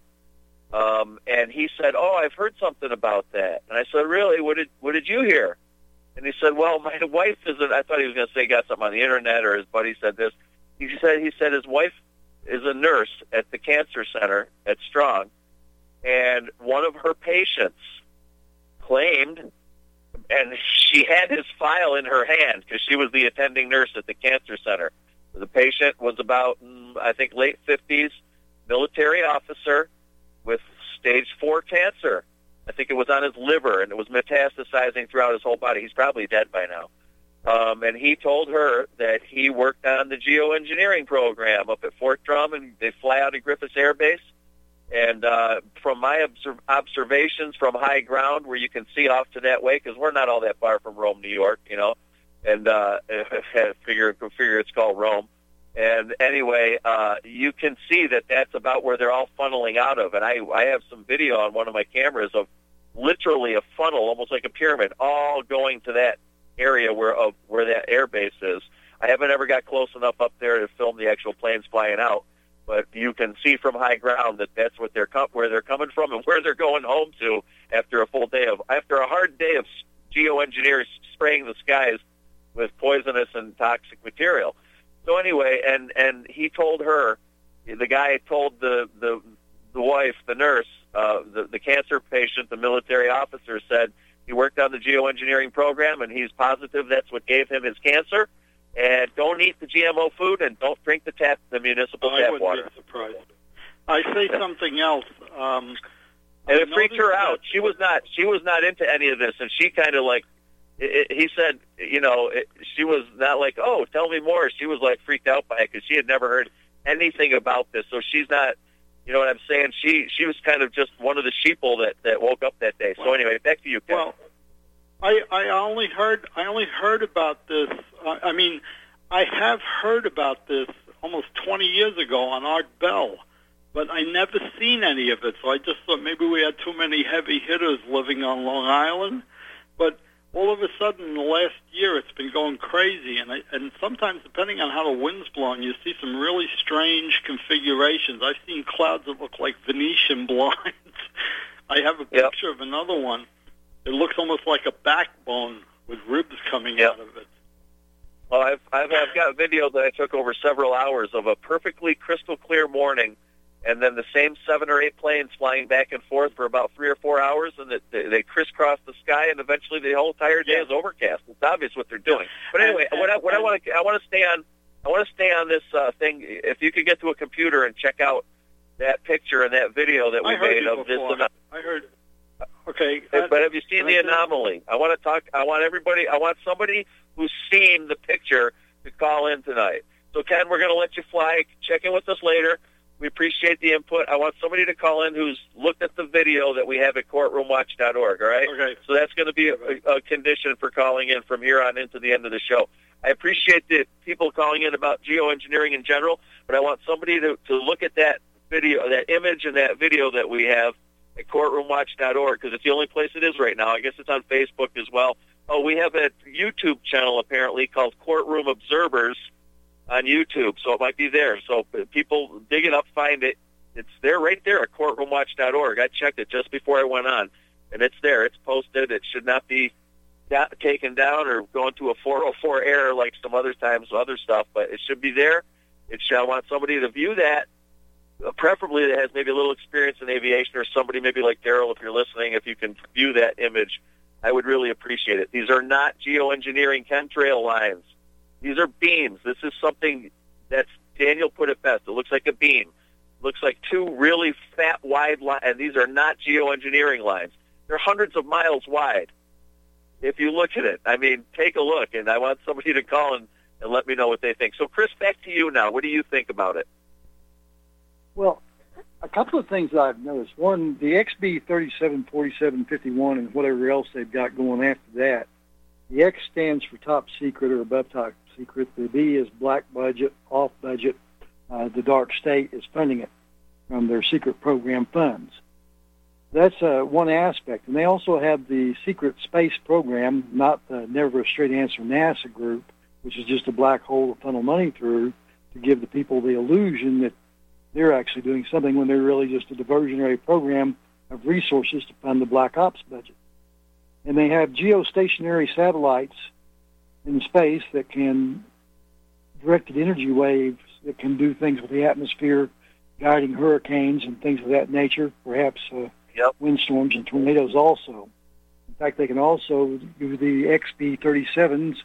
Speaker 2: Um, and he said, oh, I've heard something about that. And I said, really? What did what did you hear? And he said, well, my wife is a, I thought he was going to say he got something on the Internet, or his buddy said this. He said, he said his wife is a nurse at the cancer center at Strong, and one of her patients claimed, and she had his file in her hand because she was the attending nurse at the cancer center. patient was about, I think, late fifties, military officer with stage four cancer. I think it was on his liver, and it was metastasizing throughout his whole body. He's probably dead by now. Um, and he told her that he worked on the geoengineering program up at Fort Drum, and they fly out of Griffiths Air Base. And uh, from my observ- observations from high ground, where you can see off to that way, because we're not all that far from Rome, New York, you know, and uh, figure figure it's called Rome. And anyway, uh, you can see that that's about where they're all funneling out of. And I, I have some video on one of my cameras of literally a funnel, almost like a pyramid, all going to that area where of where that air base is. I haven't ever got close enough up there to film the actual planes flying out, but you can see from high ground that that's what they're com- where they're coming from and where they're going home to after a full day of after a hard day of geoengineers spraying the skies with poisonous and toxic material. So anyway, and and he told her, the guy told the the the wife, the nurse, uh, the the cancer patient, the military officer said he worked on the geoengineering program, and he's positive that's what gave him his cancer. And don't eat the G M O food, and don't drink the tap, the municipal
Speaker 17: I
Speaker 2: tap
Speaker 17: wouldn't
Speaker 2: water.
Speaker 17: be surprised. I say something else. Um,
Speaker 2: and
Speaker 17: I
Speaker 2: it freaked her
Speaker 17: noticed
Speaker 2: out. She was not. She was not into any of this, and she kind of like. It, it, he said, you know, it, she was not like, oh, tell me more. She was like freaked out by it because she had never heard anything about this. So she's not. You know what I'm saying? She she was kind of just one of the sheeple that, that woke up that day. So anyway, back to you, Ken.
Speaker 17: Well, I I only heard I only heard about this. Uh, I mean, I have heard about this almost twenty years ago on Art Bell, but I never seen any of it. So I just thought maybe we had too many heavy hitters living on Long Island. But all of a sudden, in the last year, it's been going crazy. And I, and sometimes, depending on how the wind's blowing, you see some really strange configurations. I've seen clouds that look like Venetian blinds. I have a picture yep. of another one. It looks almost like a backbone with ribs coming
Speaker 2: yep.
Speaker 17: out of it.
Speaker 2: Well, I've, I've I've got video that I took over several hours of a perfectly crystal clear morning, and then the same seven or eight planes flying back and forth for about three or four hours, and they, they crisscross the sky, and eventually the whole entire day
Speaker 17: yeah.
Speaker 2: is overcast. It's obvious what they're doing. But anyway,
Speaker 17: and, and,
Speaker 2: what I what I want to I want to stay on I want to stay on this uh, thing. If you could get to a computer and check out that picture and that video that we
Speaker 17: I heard
Speaker 2: made
Speaker 17: you
Speaker 2: of this.
Speaker 17: before.
Speaker 2: Anom-
Speaker 17: I heard. Okay,
Speaker 2: Hey,
Speaker 17: uh,
Speaker 2: but have you seen the
Speaker 17: I
Speaker 2: anomaly? I want to talk. I want everybody. I want somebody who's seen the picture to call in tonight. So, Ken, we're going to let you fly. Check in with us later. We appreciate the input. I want somebody to call in who's looked at the video that we have at courtroom watch dot org, all right?
Speaker 17: Okay.
Speaker 2: So that's going to be a, a condition for calling in from here on into the end of the show. I appreciate the people calling in about geoengineering in general, but I want somebody to, to look at that video, that image and that video that we have at courtroom watch dot org, because it's the only place it is right now. I guess it's on Facebook as well. Oh, we have a YouTube channel apparently called Courtroom Observers on YouTube, so it might be there. So people dig it up, find it. It's there right there at courtroom watch dot org. I checked it just before I went on, and it's there. It's posted. It should not be da- taken down or going to a four oh four error like some other times with other stuff, but it should be there. It should, I want somebody to view that, preferably that has maybe a little experience in aviation, or somebody maybe like Daryl, if you're listening, if you can view that image, I would really appreciate it. These are not geoengineering chemtrail lines. These are beams. This is something that's, Daniel put it best, it looks like a beam. It looks like two really fat, wide lines, and these are not geoengineering lines. They're hundreds of miles wide. If you look at it, I mean, take a look, and I want somebody to call and, and let me know what they think. So, Chris, back to you now. What do you think about it?
Speaker 3: Well, a couple of things I've noticed. One, the X B thirty-seven forty-seven fifty-one and whatever else they've got going after that. The X stands for top secret or above top secret. The B is black budget, off budget. Uh, the dark state is funding it from their secret program funds. That's uh, one aspect. And they also have the secret space program, not the Never a Straight Answer NASA group, which is just a black hole to funnel money through to give the people the illusion that they're actually doing something when they're really just a diversionary program of resources to fund the black ops budget. And they have geostationary satellites in space that can directed energy waves that can do things with the atmosphere, guiding hurricanes and things of that nature, perhaps uh,
Speaker 2: yep.
Speaker 3: windstorms and tornadoes also. In fact, they can also do the X B thirty-sevens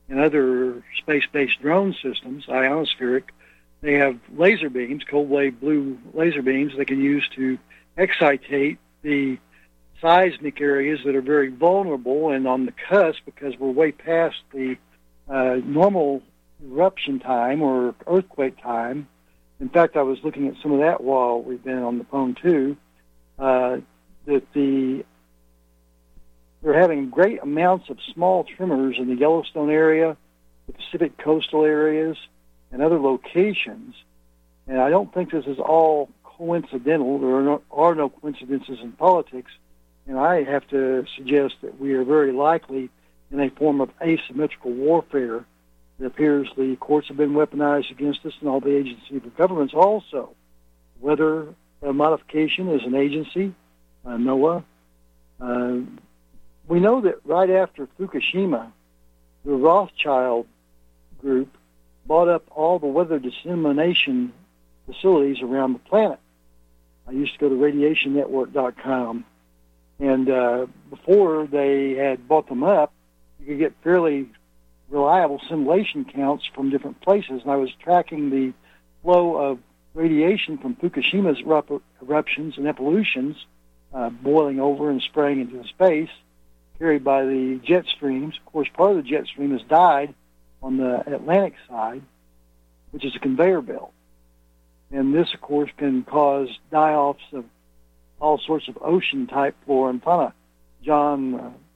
Speaker 3: and other space-based drone systems, ionospheric, they have laser beams, cold-wave blue laser beams they can use to excitate the seismic areas that are very vulnerable and on the cusp, because we're way past the uh, normal eruption time or earthquake time. In fact, I was looking at some of that while we've been on the phone too, uh, that the they're having great amounts of small tremors in the Yellowstone area, the Pacific coastal areas, and other locations. And I don't think this is all coincidental. There are no, are no coincidences in politics. And I have to suggest that we are very likely in a form of asymmetrical warfare. It appears the courts have been weaponized against us and all the agencies of governments also. Weather uh, modification is an agency, uh, NOAA. Uh, we know that right after Fukushima, the Rothschild group bought up all the weather dissemination facilities around the planet. I used to go to radiation network dot com, and uh, before they had bought them up, you could get fairly reliable simulation counts from different places, and I was tracking the flow of radiation from Fukushima's erup- eruptions and evolutions, uh, boiling over and spraying into space, carried by the jet streams. Of course, part of the jet stream has died on the Atlantic side, which is a conveyor belt. And this, of course, can cause die-offs of all sorts of ocean-type flora and fauna. John,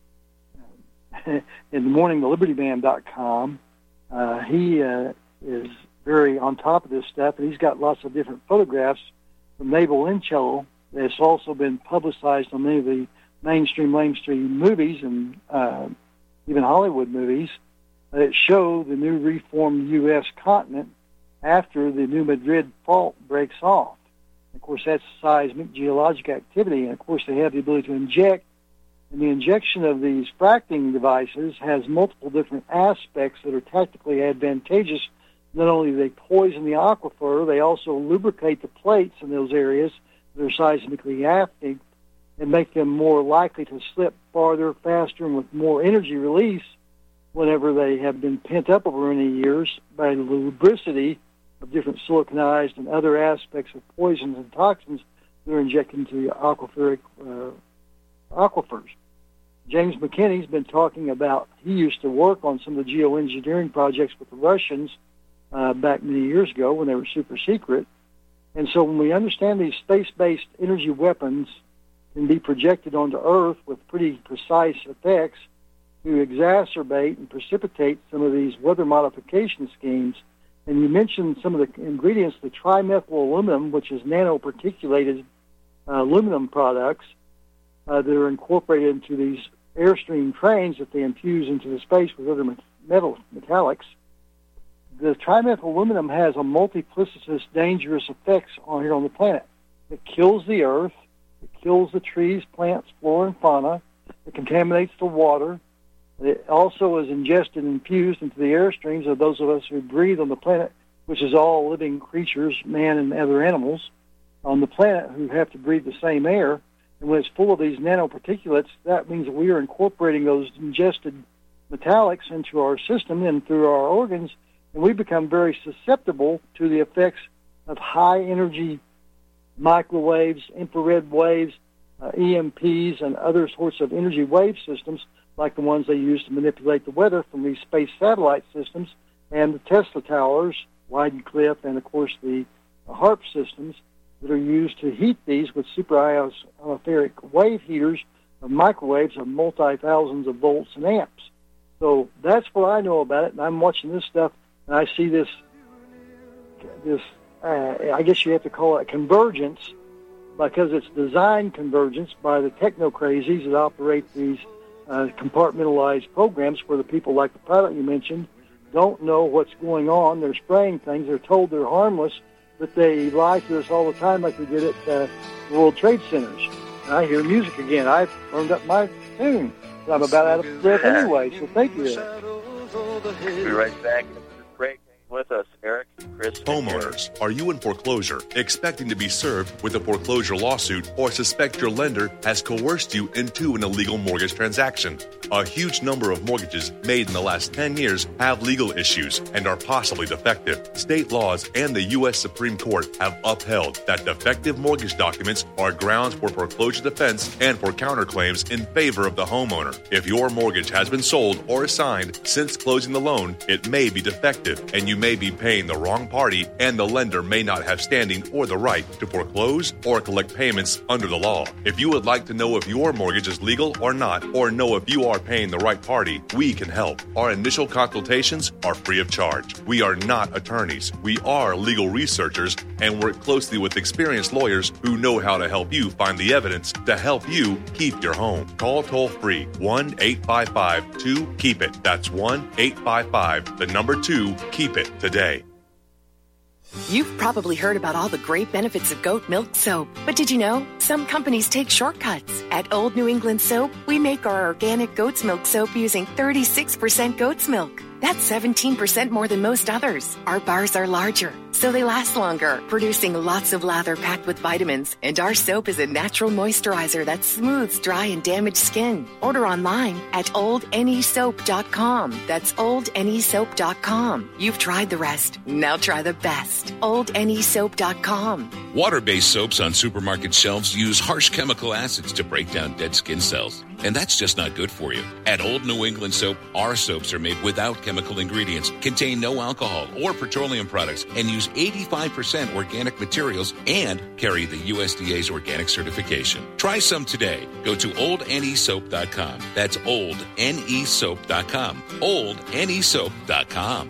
Speaker 3: uh, in the morning, the liberty band dot com, uh, he uh, is very on top of this stuff, and he's got lots of different photographs from naval intel that's also been publicized on many of the mainstream, mainstream movies and uh, even Hollywood movies that show the new reformed U S continent after the New Madrid fault breaks off. Of course, that's seismic geologic activity, and of course they have the ability to inject, and the injection of these fracking devices has multiple different aspects that are tactically advantageous. Not only do they poison the aquifer, they also lubricate the plates in those areas that are seismically active and make them more likely to slip farther, faster, and with more energy release whenever they have been pent up over many years by the lubricity of different siliconized and other aspects of poisons and toxins that are injected into the aquiferic uh, aquifers. James McKinney's been talking about, he used to work on some of the geoengineering projects with the Russians uh, back many years ago when they were super secret. And so when we understand these space-based energy weapons can be projected onto Earth with pretty precise effects to exacerbate and precipitate some of these weather modification schemes. And you mentioned some of the ingredients, the trimethyl aluminum, which is nanoparticulated uh, aluminum products uh, that are incorporated into these airstream trains that they infuse into the space with other metal metallics. The trimethyl aluminum has a multiplicitous dangerous effects on here on the planet. It kills the earth, it kills the trees, plants, flora, and fauna, it contaminates the water. It also is ingested and infused into the airstreams of those of us who breathe on the planet, which is all living creatures, man and other animals on the planet who have to breathe the same air. And when it's full of these nanoparticulates, that means that we are incorporating those ingested metallics into our system and through our organs, and we become very susceptible to the effects of high-energy microwaves, infrared waves, uh, E M Ps, and other sorts of energy wave systems like the ones they use to manipulate the weather from these space satellite systems and the Tesla towers, Weidencliff, and, of course, the HAARP systems that are used to heat these with superionospheric wave heaters of microwaves of multi-thousands of volts and amps. So that's what I know about it, and I'm watching this stuff, and I see this, this uh, I guess you have to call it a convergence, because it's design convergence by the techno-crazies that operate these Uh, compartmentalized programs where the people like the pilot you mentioned don't know what's going on. They're spraying things. They're told they're harmless, but they lie to us all the time like they did at uh, World Trade Centers. And I hear music again. I've turned up my tune. I'm about out of breath anyway, so thank you.
Speaker 2: We'll be right back. This is Craig with us, Eric. Chris.
Speaker 18: Homeowners, are you in foreclosure, expecting to be served with a foreclosure lawsuit, or suspect your lender has coerced you into an illegal mortgage transaction? A huge number of mortgages made in the last ten years have legal issues and are possibly defective. State laws and the U S Supreme Court have upheld that defective mortgage documents are grounds for foreclosure defense and for counterclaims in favor of the homeowner. If your mortgage has been sold or assigned since closing the loan, it may be defective and you may be paying the wrong party, and the lender may not have standing or the right to foreclose or collect payments under the law. If you would like to know if your mortgage is legal or not, or know if you are paying the right party, we can help. Our initial consultations are free of charge. We are not attorneys. We are legal researchers and work closely with experienced lawyers who know how to help you find the evidence to help you keep your home. Call toll free one eight five five two keep it. That's one eight five five, the number two, keep it today.
Speaker 10: You've probably heard about all the great benefits of goat milk soap. But did you know? Some companies take shortcuts. At Old New England Soap, we make our organic goat's milk soap using thirty-six percent goat's milk. That's seventeen percent more than most others. Our bars are larger, so they last longer, producing lots of lather packed with vitamins. And our soap is a natural moisturizer that smooths dry and damaged skin. Order online at old n e soap dot com. That's old n e soap dot com. You've tried the rest. Now try the best. old n e soap dot com.
Speaker 19: Water-based soaps on supermarket shelves use harsh chemical acids to break down dead skin cells. And that's just not good for you. At Old New England Soap, our soaps are made without chemical ingredients, contain no alcohol or petroleum products, and use eighty-five percent organic materials and carry the U S D A's organic certification. Try some today. Go to old n e soap dot com. That's old n e soap dot com. old n e soap dot com.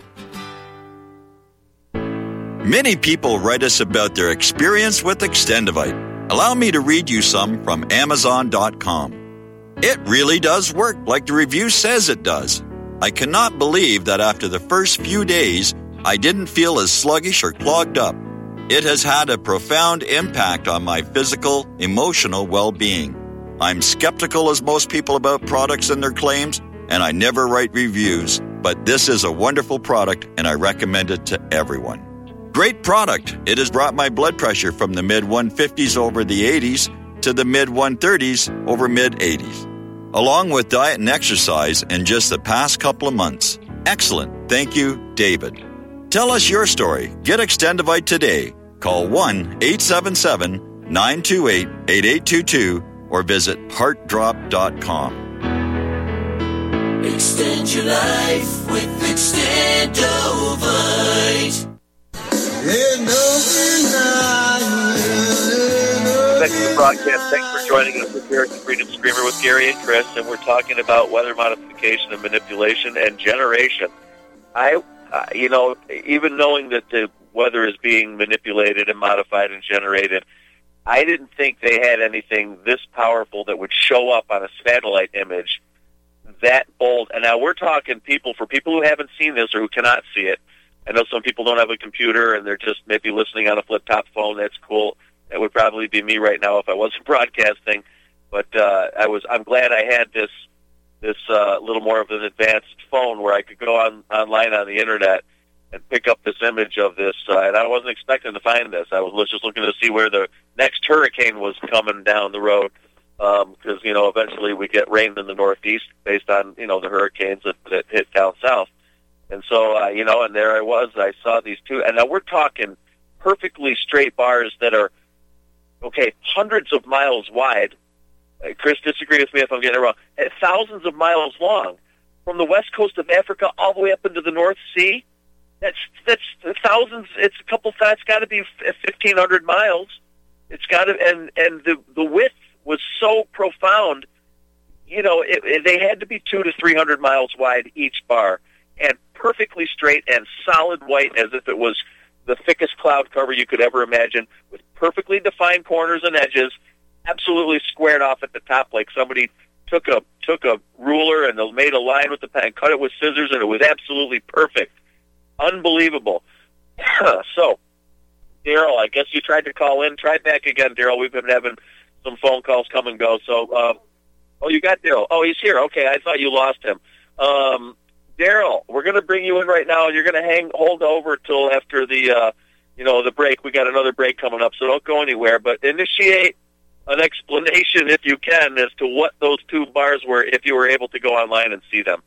Speaker 11: Many people write us about their experience with Extendivite. Allow me to read you some from amazon dot com. It really does work like the review says it does. I cannot believe that after the first few days, I didn't feel as sluggish or clogged up. It has had a profound impact on my physical, emotional well-being. I'm skeptical as most people about products and their claims, and I never write reviews, but this is a wonderful product and I recommend it to everyone. Great product. It has brought my blood pressure from the mid one fifties over the eighties to the mid one thirties over mid eighties, along with diet and exercise in just the past couple of months. Excellent. Thank you, David. Tell us your story. Get Extendivite today. Call one eight seven seven, nine two eight, eight eight two two or visit heart drop dot com.
Speaker 13: Extend your life with Extendovite.
Speaker 2: Back to the broadcast. Thanks for joining us with American Freedom Screamer with Gary and Chris, and we're talking about weather modification and manipulation and generation. I, uh, you know, even knowing that the weather is being manipulated and modified and generated, I didn't think they had anything this powerful that would show up on a satellite image that bold. And now we're talking people, for people who haven't seen this or who cannot see it. I know some people don't have a computer and they're just maybe listening on a flip-top phone. That's cool. That would probably be me right now if I wasn't broadcasting. But uh, I was. I'm glad I had this this uh, little more of an advanced phone where I could go on online on the internet and pick up this image of this. Uh, and I wasn't expecting to find this. I was just looking to see where the next hurricane was coming down the road, because um, you know eventually we get rain in the Northeast based on you know the hurricanes that, that hit down south. And so, uh, you know, and there I was. I saw these two. And now we're talking perfectly straight bars that are, okay, hundreds of miles wide. Uh, Chris, disagree with me if I'm getting it wrong. Uh, thousands of miles long. From the west coast of Africa all the way up into the North Sea. That's that's thousands. It's a couple, that's got to be fifteen hundred miles. It's got to, and, and the, the width was so profound. You know, it, it, they had to be two to three hundred miles wide each bar. And perfectly straight and solid white, as if it was the thickest cloud cover you could ever imagine, with perfectly defined corners and edges, absolutely squared off at the top, like somebody took a took a ruler and they made a line with the pen and cut it with scissors, and it was absolutely perfect, unbelievable. So, Daryl, I guess you tried to call in. Try back again, Daryl. We've been having some phone calls come and go. So, uh, oh, you got Daryl? Oh, he's here. Okay, I thought you lost him. Um, Daryl, we're going to bring you in right now. You're going to hang, hold over till after the, uh, you know, the break. We got another break coming up, so don't go anywhere. But initiate an explanation, if you can, as to what those two bars were, if you were able to go online and see them.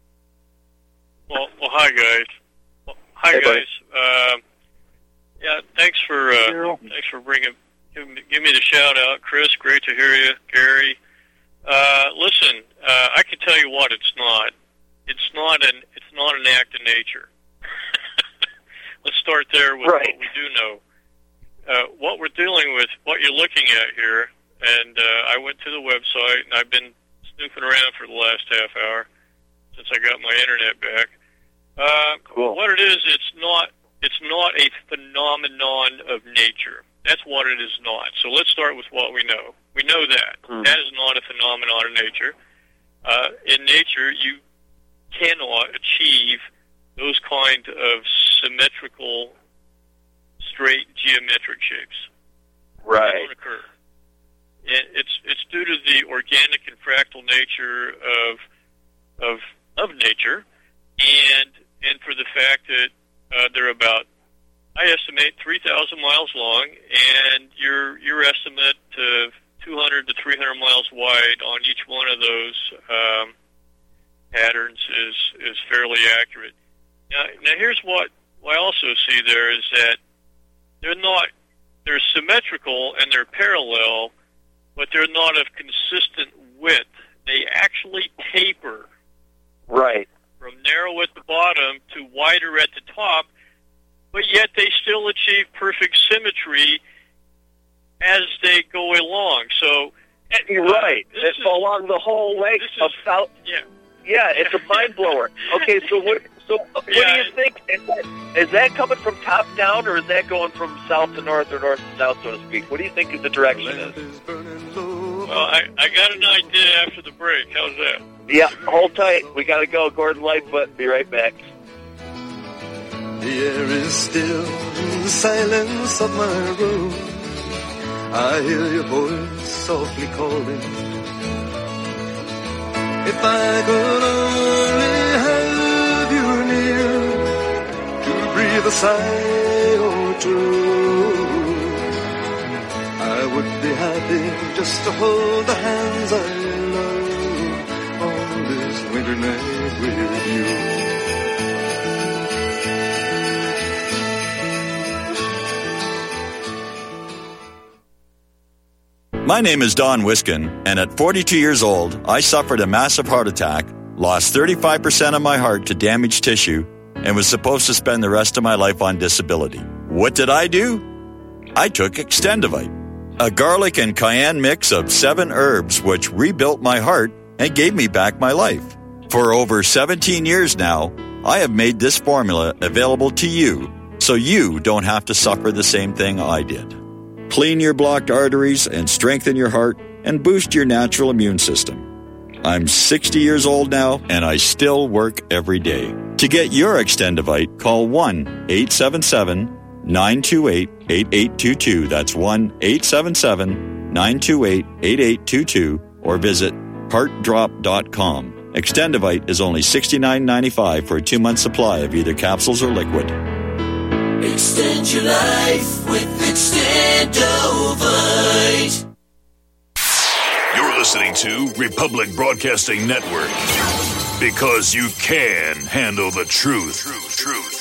Speaker 20: Well, well, hi guys. Well, hi
Speaker 2: hey,
Speaker 20: guys. Uh, yeah, thanks for uh, thanks for bringing give me, give me the shout out, Chris. Great to hear you, Gary. Uh, listen, uh, I can tell you what it's not. It's not an it's not an act of nature. Let's start there with
Speaker 2: right.
Speaker 20: what we do know. Uh, what we're dealing with, what you're looking at here, and uh, I went to the website and I've been snooping around for the last half hour since I got my internet back. Uh,
Speaker 2: cool.
Speaker 20: What it is, it's not it's not a phenomenon of nature. That's what it is not. So let's start with what we know. We know that. Mm-hmm. That is not a phenomenon of nature. Uh, in nature, you cannot achieve those kind of symmetrical, straight geometric shapes.
Speaker 2: Right.
Speaker 20: They don't occur. It, it's it's due to the organic and fractal nature of of of nature, and and for the fact that uh, they're about, I estimate, three thousand miles long, and your your estimate of two hundred to three hundred miles wide on each one of those um, patterns is is fairly accurate. Now, now here's what I also see there is that they're not they're symmetrical and they're parallel, but they're not of consistent width. They actually taper.
Speaker 2: Right.
Speaker 20: From narrow at the bottom to wider at the top, but yet they still achieve perfect symmetry as they go along. So,
Speaker 2: you're uh, right. It's is, along the whole length of
Speaker 20: is,
Speaker 2: South.
Speaker 20: Yeah.
Speaker 2: Yeah, it's a mind blower. Okay, so what? So what
Speaker 20: yeah.
Speaker 2: do you think? Is that, is that coming from top down, or is that going from south to north or north to south, so to speak? What do you think the direction is?
Speaker 20: Well, I, I got an idea after the break. How's that?
Speaker 2: Yeah, hold tight. We got to go. Gordon Lightfoot, be right back.
Speaker 1: The air is still in the silence of my room. I hear your voice softly calling. If I could only have you near to breathe a sigh or two, I would be happy just to hold the hands I love on this winter night with you.
Speaker 11: My name is Don Wiskin, and at forty-two years old, I suffered a massive heart attack, lost thirty-five percent of my heart to damaged tissue, and was supposed to spend the rest of my life on disability. What did I do? I took Extendivite, a garlic and cayenne mix of seven herbs which rebuilt my heart and gave me back my life. For over seventeen years now, I have made this formula available to you, so you don't have to suffer the same thing I did. Clean your blocked arteries and strengthen your heart and boost your natural immune system. I'm sixty years old now, and I still work every day. To get your Extendivite, call one eight seven seven, nine two eight, eight eight two two. That's one eight seven seven, nine two eight, eight eight two two, or visit heart drop dot com. Extendivite is only sixty-nine ninety-five for a two-month supply of either capsules or liquid.
Speaker 13: Extend your life with Extendovite.
Speaker 21: You're listening to Republic Broadcasting Network, because you can handle the truth. Truth, truth.